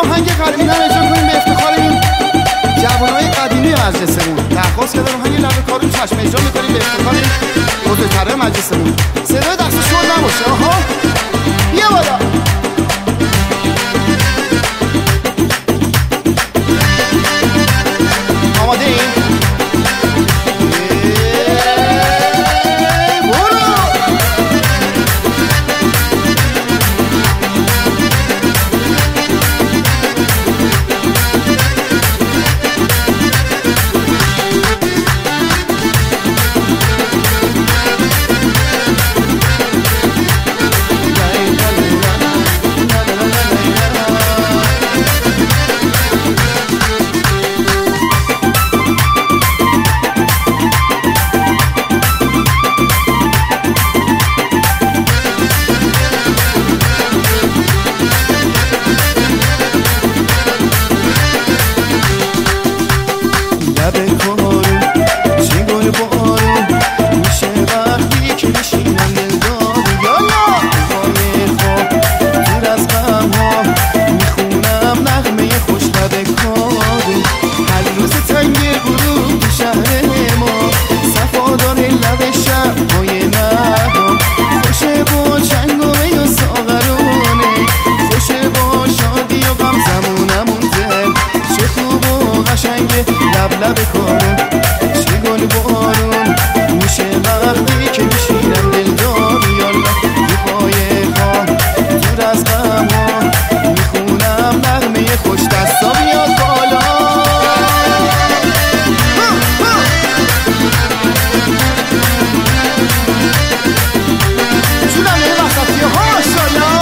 آهنگ قدیمی رو اجرا کنیم به افتخار این جوانای قدیمی مجلسمون. درخواست کردن آهنگ لب کارون چشم اجرا میکنیم به افتخار این بزرگترهای مجلسمون. صدای دست شور نباشه. آها بیا بالا. آماده این؟ لب کارون چه گل بارون میشه وقتی که میشینم دلدار یالا رو پای پا دور از غم ها میخونم نغمه خوش دستا بیاد بالا شدم یه وسطی ها شالا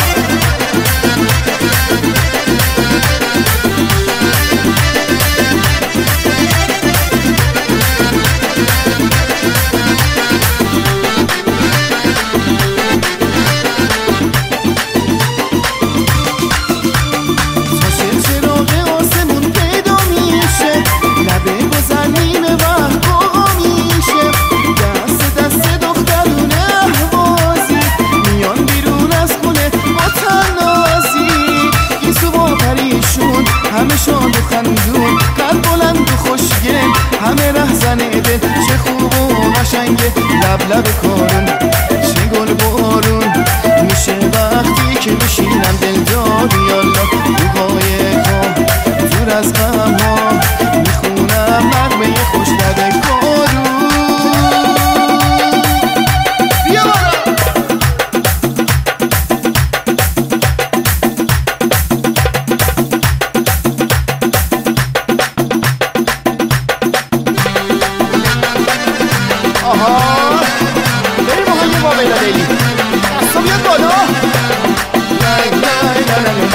همه شاد و خندون قلب بلند و خوشگل همه ره زنه دل چه خوب و قشنگه لب کارون چه گل بارون میشه وقتی که میشینم دلدار یالا رو پای پا دور از غم ها میخونم نغمه خوش لب کارون بیا بالا آها بریم آهنگ با بیلا بیلی دستا بیاد بالا لای لای لای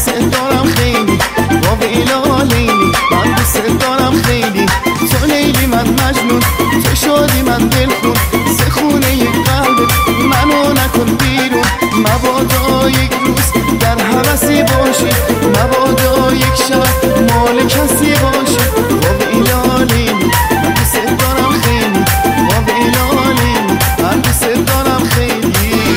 دارم خیلی با ویلا لیلی، من دوست دارم خیلی. تو لیلی من مجنون، تو شادی من دلخون، سه خونه یک قلبت منو نکن بیرون. مبادا یک روز در حوثی باشی، مبادا یک شب مال کسی باشی. با ویلا لیلی من دوست دارم خیلی، با ویلا لیلی من دوست دارم خیلی.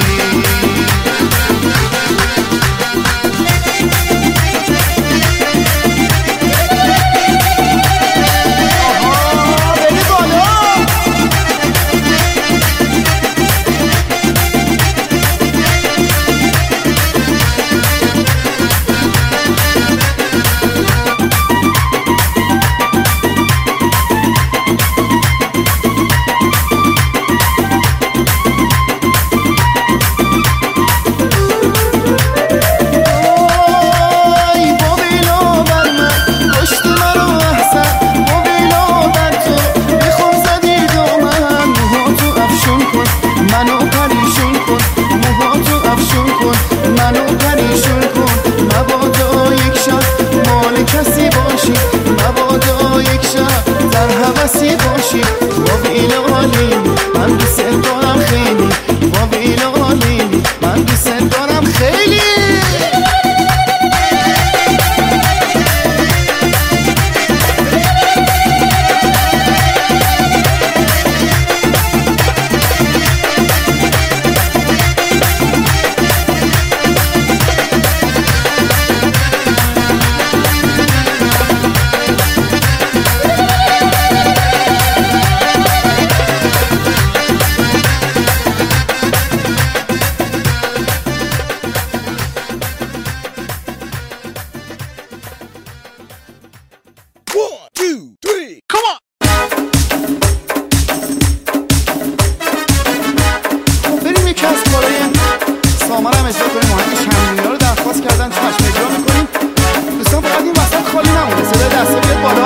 سامانم اجرا کنیم. مهندس شمدونیا رو درخواست کردن چشم اجرا میکنیم. دوستان فقط این وسط خالی نمونه، صدای دسته بیاد بالا.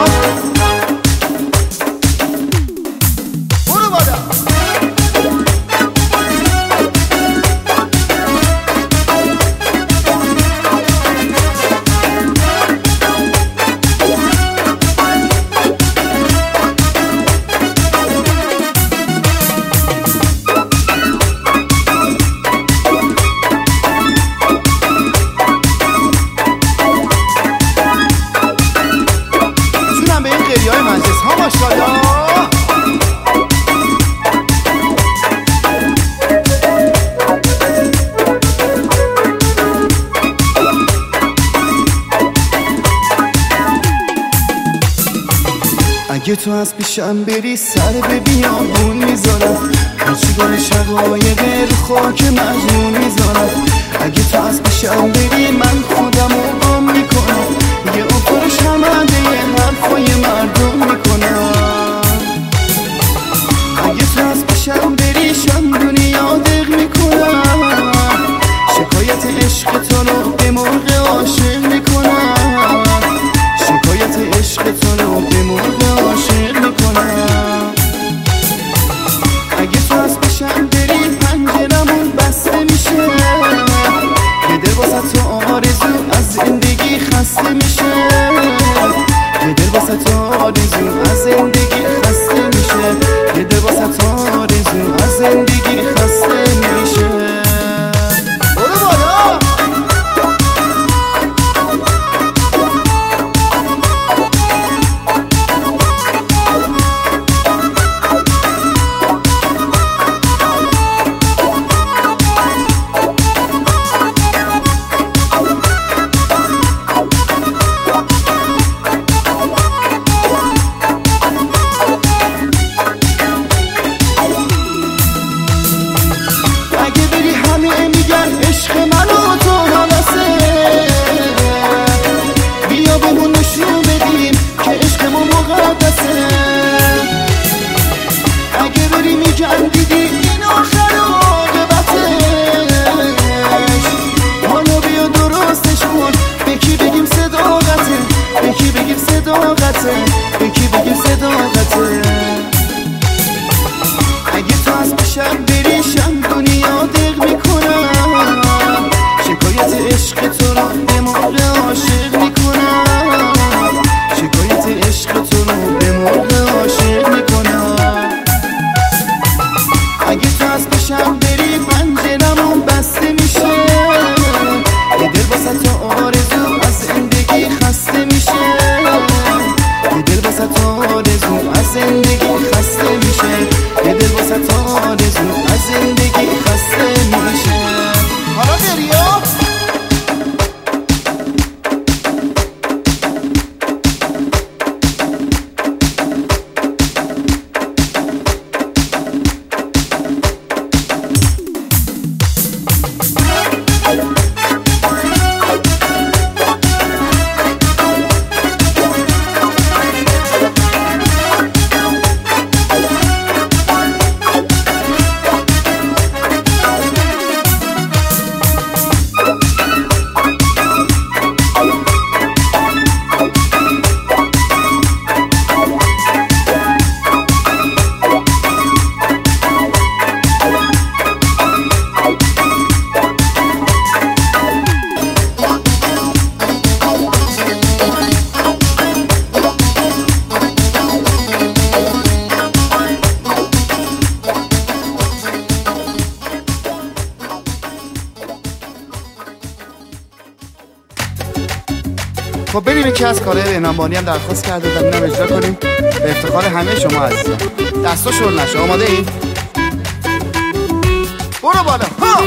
برو بالا. اگه تو از پیشم بری سر به بیابون میذارم، هرچی گل شقایق رو خاک مجنون میذارم. اگه تو از پیشم بری من خودم رو گم میکنم، یه افر شمنده یه حرفای مردم میکنم. اگه تو از پیشم بری شم دنیا دق میکنم، شکایت عشق تو رو به مرغ عاشق میکنم، شکایت عشق تو رو به مرغ عاشق میکنم. اگه تو از پیشم بری پنجرمون بسته میشه، یه دل واسه تو آرزو از زندگی خسته میشه، یه دل واسه تو آرزو از زندگی خسته میشه، یه دل واسه تو آرزو از زندگی خسته میشه. برو بالا. یکی بگیم صداقته. اگه تو از پیشم بریشم دنیا دق میکنم، شکایت عشق تو رو به مرغ از پیشم بری پنجرمون بسته میشه. یه دل واسه تو آرزو از زندگی خسته میشه. یه دل واسه تو آرزو از زندگی خسته میشه. یه دل واسه تو آرزو از زندگی خسته میشه. حالا دریا خب بریم یکی از کارهای بهنامبانی هم درخواست کرده بودم اینم اجرا کنیم به افتخار همه شما عزیزان. دستا شل نشه. آماده این؟ برو بالا. ها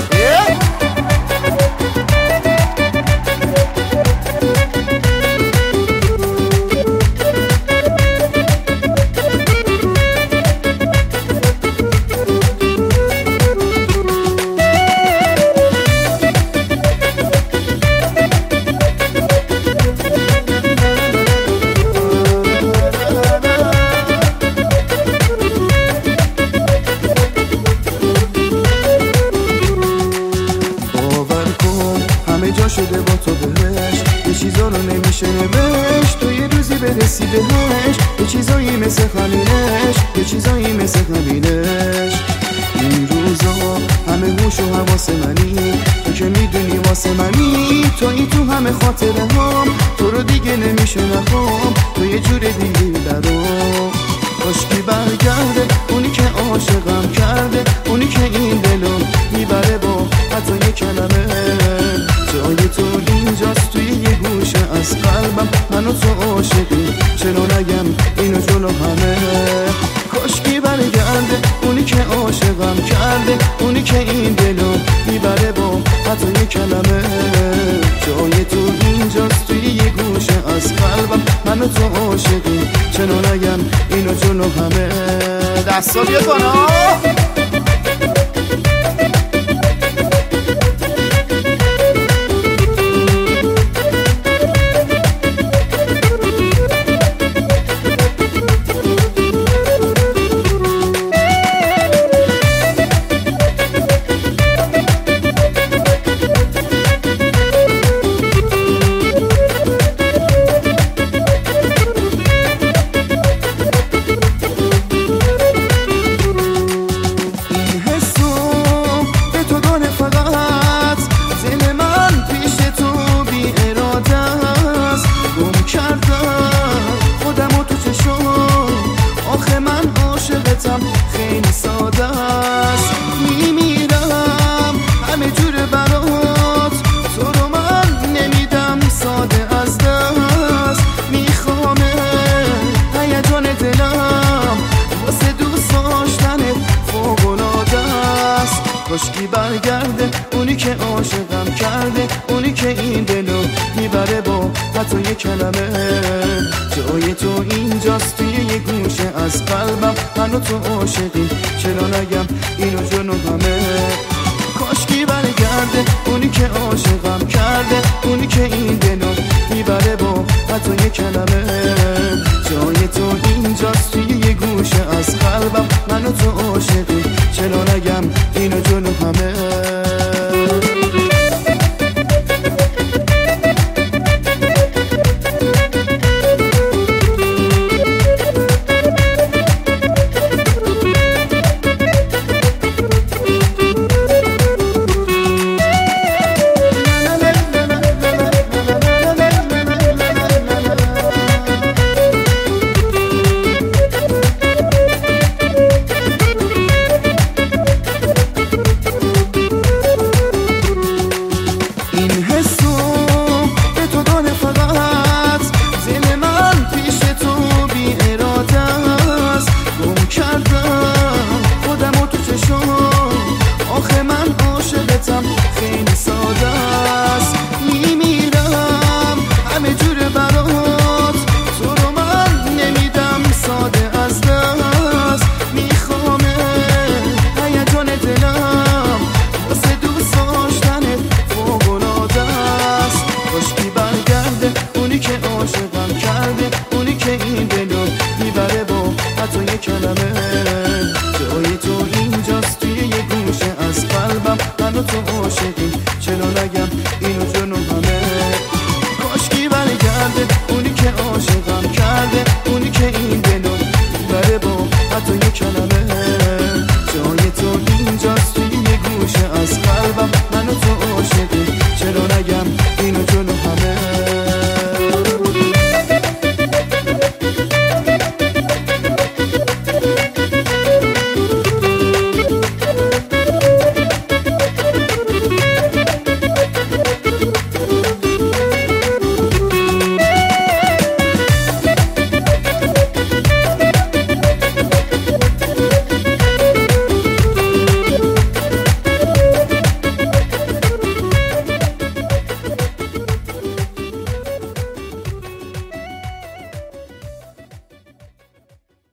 شده با تو بهش یه چیزا رو نمیشه نوشت. تو یه روزی برسی بهش یه چیزایی مثل خمینش یه چیزایی مثل خمینش. این روزا همه هوش و حواس منی تو که میدونی واسه منی تویی تو همه خاطره هم تو رو دیگه نمیشه نخوام تو یه جور دیگه برام. کاشکی برگرده اونی که عاشقم کرده اونی که این دلو میبره با حتی یه کلمه. جای تو اینجاست توی یه گوشه از قلبم من و تو عاشقی چرا نگم اینو جلو همه. کاشکی برگرده اونی که عاشقم کرده اونی که این دلو میبره با حتی یه کلمه. جای تو اینجاست توی یه گوشه از قلبم من و تو عاشقی چرا نگم اینو جلو همه. دستا بیا کنا خیلی ساده است. میمیرم همه جور برات تو رو من نمیدم ساده از دست. میخوامه هیجان دلم واسه دوست داشتنت فوق‌العاده است. کاشکی برگرده اونی که عاشقم کرده اونی که این دلو میبره با حتی یه کلمه. جای تو اینجاست توی یه گوشه از قلبم من و تو عاشقی چرا نگم اینو جلو همه. کاشکی برگرده اونی که عاشقم کرده اونی که این دلو میبره با حتی یه کلمه. جای تو اینجاست توی یه گوشه از قلبم من و تو عاشقی چرا نگم اینو جلو همه.